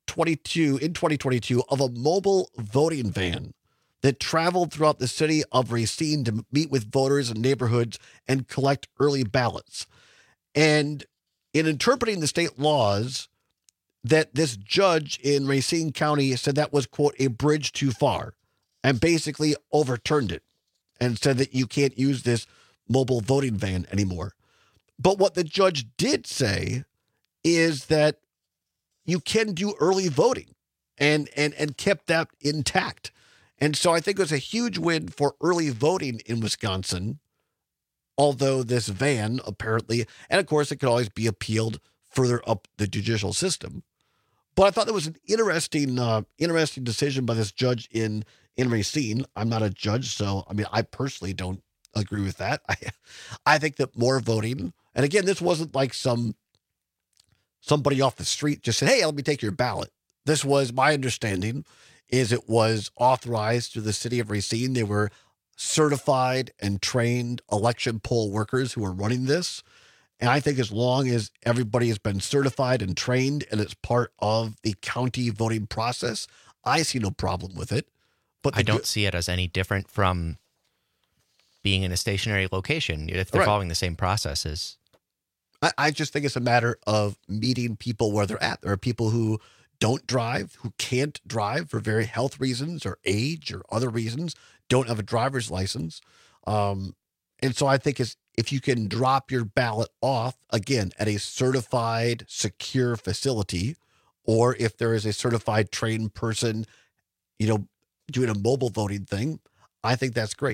2022 of a mobile voting van that traveled throughout the city of Racine to meet with voters in neighborhoods and collect early ballots. And in interpreting the state laws, that this judge in Racine County said that was, quote, a bridge too far, and basically overturned it and said that you can't use this mobile voting van anymore. But what the judge did say is that you can do early voting and kept that intact. And so I think it was a huge win for early voting in Wisconsin, although this van apparently, and of course it could always be appealed further up the judicial system. But I thought that was an interesting decision by this judge in Racine. I'm not a judge, so I mean, I personally don't agree with that. I think that more voting, and again, this wasn't like somebody off the street just said, hey, let me take your ballot. This was, my understanding is it was authorized through the city of Racine. They were certified and trained election poll workers who were running this. And I think as long as everybody has been certified and trained and it's part of the county voting process, I see no problem with it. But I don't see it as any different from being in a stationary location if they're following the same processes. I just think it's a matter of meeting people where they're at. There are people who don't drive, who can't drive for very health reasons or age or other reasons, don't have a driver's license. And so I think if you can drop your ballot off, again, at a certified, secure facility, or if there is a certified, trained person, doing a mobile voting thing, I think that's great.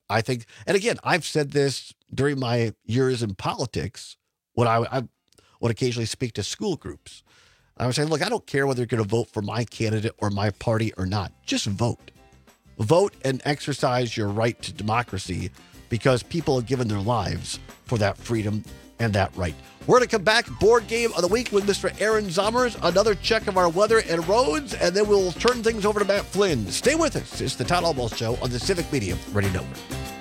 I think, and again, I've said this during my years in politics when I would occasionally speak to school groups. I would say, look, I don't care whether you're going to vote for my candidate or my party or not. Just vote. Vote and exercise your right to democracy because people have given their lives for that freedom and that right. We're going to come back, board game of the week with Mr. Aaron Zommers, another check of our weather and roads, and then we'll turn things over to Matt Flynn. Stay with us. It's the Todd Almost Show on the Civic Media Radio Network.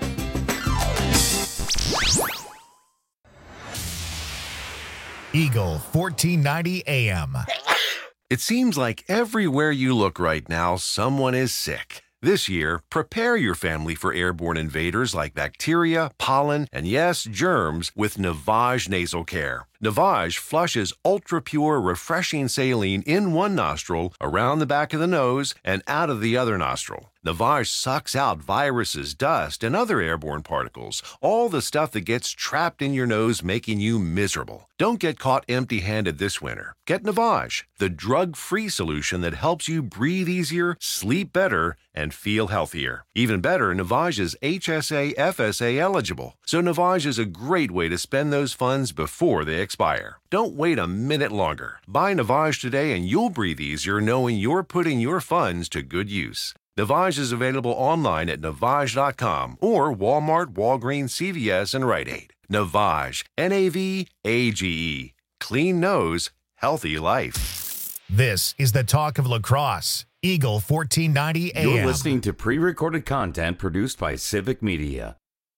Eagle 1490 AM. It seems like everywhere you look right now, someone is sick. This year, prepare your family for airborne invaders like bacteria, pollen, and yes, germs with Navage Nasal Care. Navage flushes ultra-pure, refreshing saline in one nostril, around the back of the nose, and out of the other nostril. Navage sucks out viruses, dust, and other airborne particles, all the stuff that gets trapped in your nose making you miserable. Don't get caught empty-handed this winter. Get Navage, the drug-free solution that helps you breathe easier, sleep better, and feel healthier. Even better, Navage is HSA FSA eligible, so Navage is a great way to spend those funds before they expire. Don't wait a minute longer. Buy Navage today and you'll breathe easier knowing you're putting your funds to good use. Navage is available online at Navage.com or Walmart, Walgreens, CVS, and Rite Aid. Navage, Navage. Clean nose, healthy life. This is the talk of lacrosse. Eagle 1490 AM. You're listening to pre-recorded content produced by Civic Media.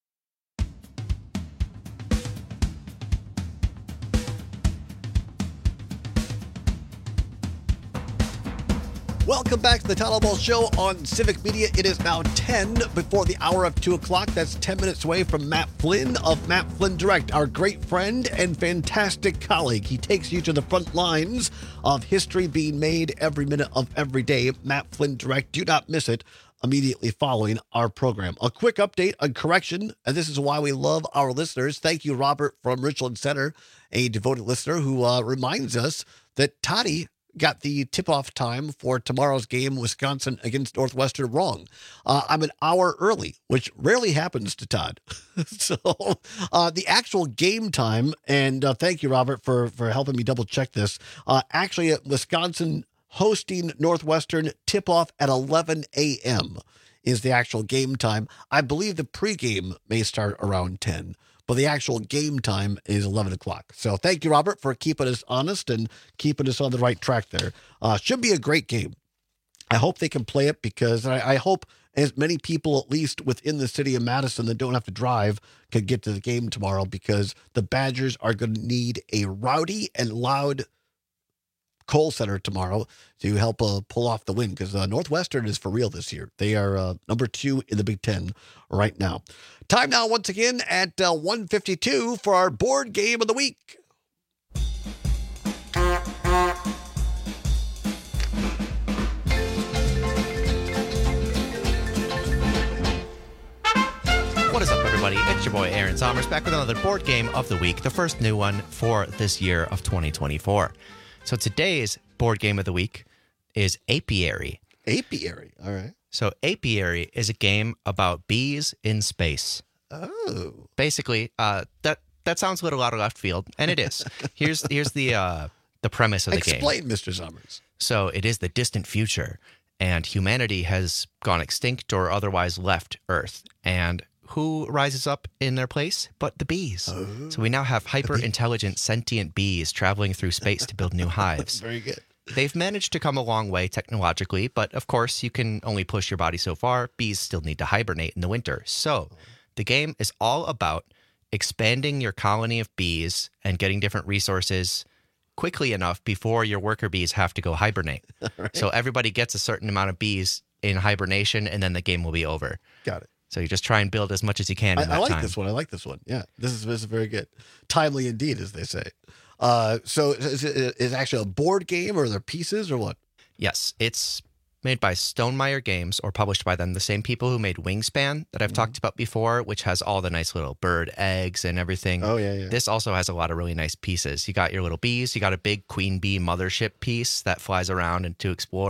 Welcome back to the Todd Almost Show on Civic Media. It is now 10 before the hour of 2 o'clock. That's 10 minutes away from Matt Flynn of Matt Flynn Direct, our great friend and fantastic colleague. He takes you to the front lines of history being made every minute of every day. Matt Flynn Direct. Do not miss it immediately following our program. A quick update on correction, and this is why we love our listeners. Thank you, Robert from Richland Center, a devoted listener who reminds us that Toddy got the tip-off time for tomorrow's game, Wisconsin against Northwestern, wrong. I'm an hour early, which rarely happens to Todd. So the actual game time, and thank you, Robert, for helping me double-check this. Actually, Wisconsin hosting Northwestern, tip-off at 11 a.m. is the actual game time. I believe the pregame may start around 10. But the actual game time is 11 o'clock. So thank you, Robert, for keeping us honest and keeping us on the right track there. Should be a great game. I hope they can play it because I hope as many people, at least within the city of Madison that don't have to drive, can get to the game tomorrow because the Badgers are going to need a rowdy and loud Kohl Center tomorrow to help pull off the win because Northwestern is for real this year. They are number 2 in the Big Ten right now. Time now once again at 1:52 for our board game of the week. What is up, everybody? It's your boy Aaron Zommers back with another board game of the week, the first new one for this year of 2024. So today's board game of the week is Apiary. Apiary, all right. So Apiary is a game about bees in space. Oh. Basically, that sounds a little out of left field, and it is. Here's the premise of the game. Explain, Mr. Zommers. So it is the distant future, and humanity has gone extinct or otherwise left Earth. And who rises up in their place but the bees? Oh. So we now have hyper-intelligent, sentient bees traveling through space to build new hives. Very good. They've managed to come a long way technologically, but of course, you can only push your body so far. Bees still need to hibernate in the winter. So the game is all about expanding your colony of bees and getting different resources quickly enough before your worker bees have to go hibernate. Right. So everybody gets a certain amount of bees in hibernation, and then the game will be over. Got it. So you just try and build as much as you can in that time. time. This one. I like this one. Yeah, this is very good. Timely indeed, as they say. So is it actually a board game, or are there pieces, or what? Yes, it's made by Stonemaier Games, or published by them, the same people who made Wingspan that I've talked about before, which has all the nice little bird eggs and everything. Oh, yeah. This also has a lot of really nice pieces. You got your little bees. You got a big queen bee mothership piece that flies around and to explore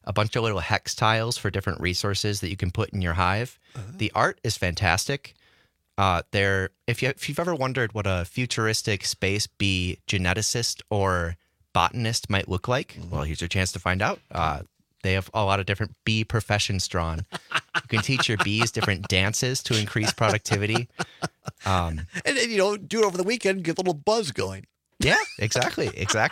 a bunch of little hex tiles for different resources that you can put in your hive. The art is fantastic. If you've ever wondered what a futuristic space bee geneticist or botanist might look like, well, here's your chance to find out. They have a lot of different bee professions drawn. You can teach your bees different dances to increase productivity. And you know, do it over the weekend, get a little buzz going. Yeah, exactly.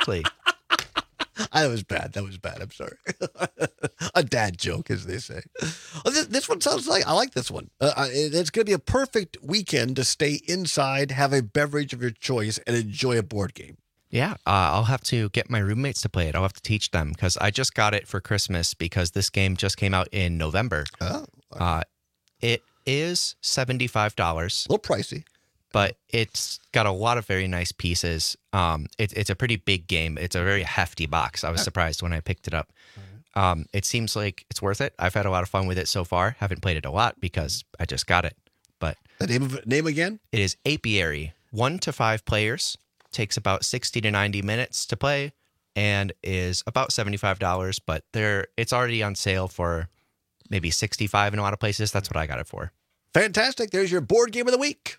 That was bad. I'm sorry. A dad joke, as they say. This one sounds like, I like this one. It's going to be a perfect weekend to stay inside, have a beverage of your choice, and enjoy a board game. Yeah, I'll have to get my roommates to play it. I'll have to teach them because I just got it for Christmas because this game just came out in November. Oh. It is $75. A little pricey. But it's got a lot of very nice pieces. It's a pretty big game. It's a very hefty box. I was surprised when I picked it up. It seems like it's worth it. I've had a lot of fun with it so far. Haven't played it a lot because I just got it. But the name again? It is Apiary. 1 to 5 players. Takes about 60 to 90 minutes to play and is about $75. But it's already on sale for maybe $65 in a lot of places. That's what I got it for. Fantastic. There's your board game of the week.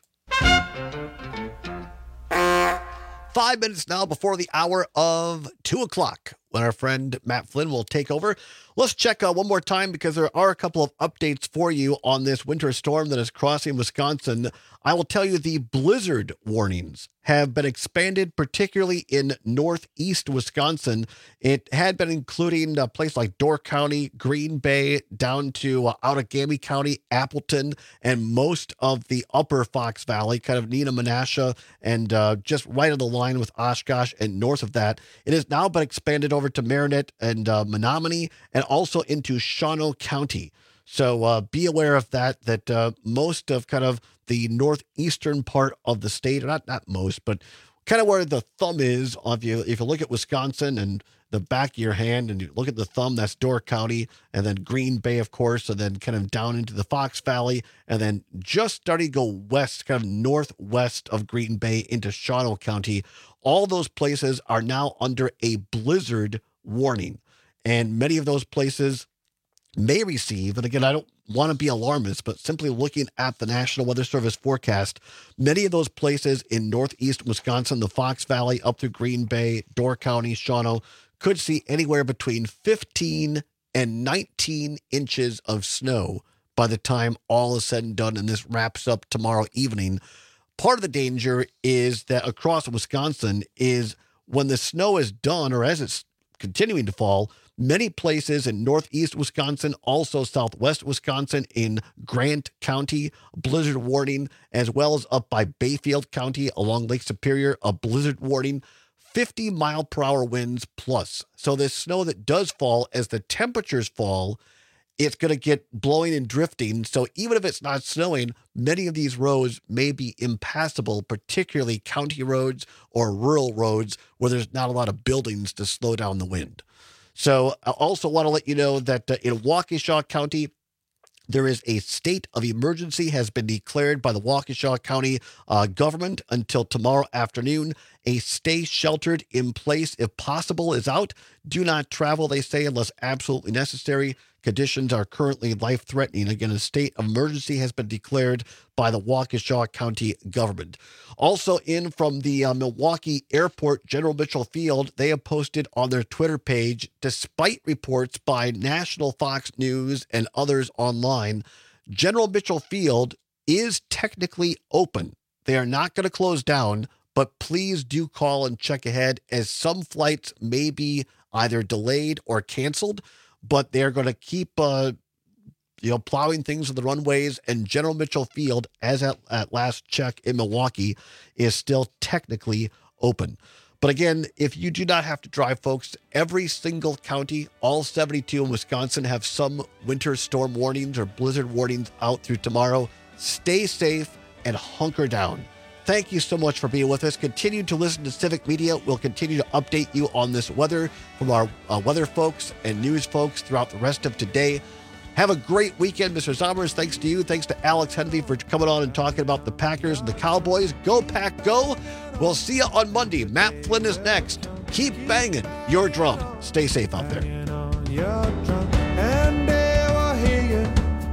5 minutes now before the hour of 2 o'clock when our friend Matt Flynn will take over. Let's check one more time because there are a couple of updates for you on this winter storm that is crossing Wisconsin. I will tell you the blizzard warnings have been expanded, particularly in northeast Wisconsin. It had been including a place like Door County, Green Bay, down to Outagamie County, Appleton, and most of the upper Fox Valley, kind of Neenah, Menasha, and just right on the line with Oshkosh and north of that. It has now been expanded over to Marinette and Menominee and also into Shawano County. So be aware of that most of kind of the northeastern part of the state, or not most, but kind of where the thumb is, if you look at Wisconsin and the back of your hand and you look at the thumb, that's Door County, and then Green Bay, of course, and then kind of down into the Fox Valley, and then just starting to go west, kind of northwest of Green Bay into Shawano County. All those places are now under a blizzard warning, and many of those places may receive, and again, I don't want to be alarmist, but simply looking at the National Weather Service forecast, many of those places in northeast Wisconsin, the Fox Valley, up through Green Bay, Door County, Shawano, could see anywhere between 15 and 19 inches of snow by the time all is said and done, and this wraps up tomorrow evening. Part of the danger is that across Wisconsin is when the snow is done, or as it's continuing to fall, many places in northeast Wisconsin, also southwest Wisconsin in Grant County, blizzard warning, as well as up by Bayfield County along Lake Superior, a blizzard warning, 50-mile-per-hour winds plus. So this snow that does fall, as the temperatures fall, it's going to get blowing and drifting. So even if it's not snowing, many of these roads may be impassable, particularly county roads or rural roads where there's not a lot of buildings to slow down the wind. So I also want to let you know that in Waukesha County, there is a state of emergency has been declared by the Waukesha County government until tomorrow afternoon. A stay sheltered in place if possible is out. Do not travel, they say, unless absolutely necessary. Conditions are currently life-threatening. Again, a state of emergency has been declared by the Waukesha County government. Also in from the Milwaukee Airport, General Mitchell Field, they have posted on their Twitter page, despite reports by National Fox News and others online, General Mitchell Field is technically open. They are not going to close down, but please do call and check ahead, as some flights may be either delayed or canceled, but they're going to keep plowing things on the runways, and General Mitchell Field, as at last check in Milwaukee, is still technically open. But again, if you do not have to drive, folks, every single county, all 72 in Wisconsin, have some winter storm warnings or blizzard warnings out through tomorrow. Stay safe and hunker down. Thank you so much for being with us. Continue to listen to Civic Media. We'll continue to update you on this weather from our weather folks and news folks throughout the rest of today. Have a great weekend, Mr. Zommers. Thanks to you. Thanks to Alex Henry for coming on and talking about the Packers and the Cowboys. Go Pack, go. We'll see you on Monday. Matt Flynn is next. Keep banging your drum. Stay safe out there. you're drunk and they will hear you.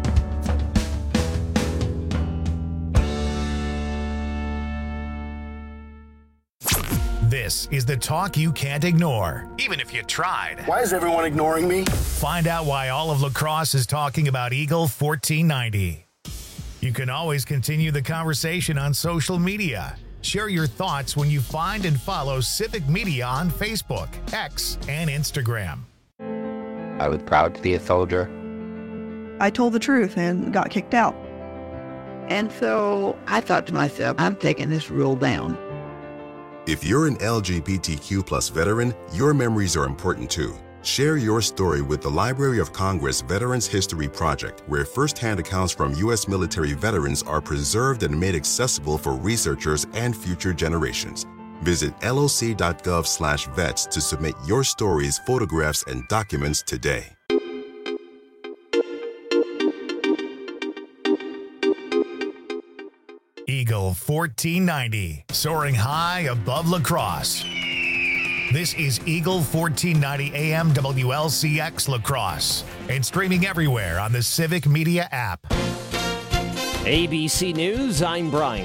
This is the talk you can't ignore, even if you tried. Why is everyone ignoring me? Find out why all of La Crosse is talking about Eagle 1490. You can always continue the conversation on social media. Share your thoughts when you find and follow Civic Media on Facebook, X, and Instagram. I was proud to be a soldier. I told the truth and got kicked out. And so I thought to myself, I'm taking this rule down. If you're an LGBTQ+ veteran, your memories are important too. Share your story with the Library of Congress Veterans History Project, where first-hand accounts from U.S. military veterans are preserved and made accessible for researchers and future generations. Visit loc.gov/vets to submit your stories, photographs, and documents today. Eagle 1490, soaring high above La Crosse. This is Eagle 1490 AM WLCX La Crosse and streaming everywhere on the Civic Media app. ABC News, I'm Brian.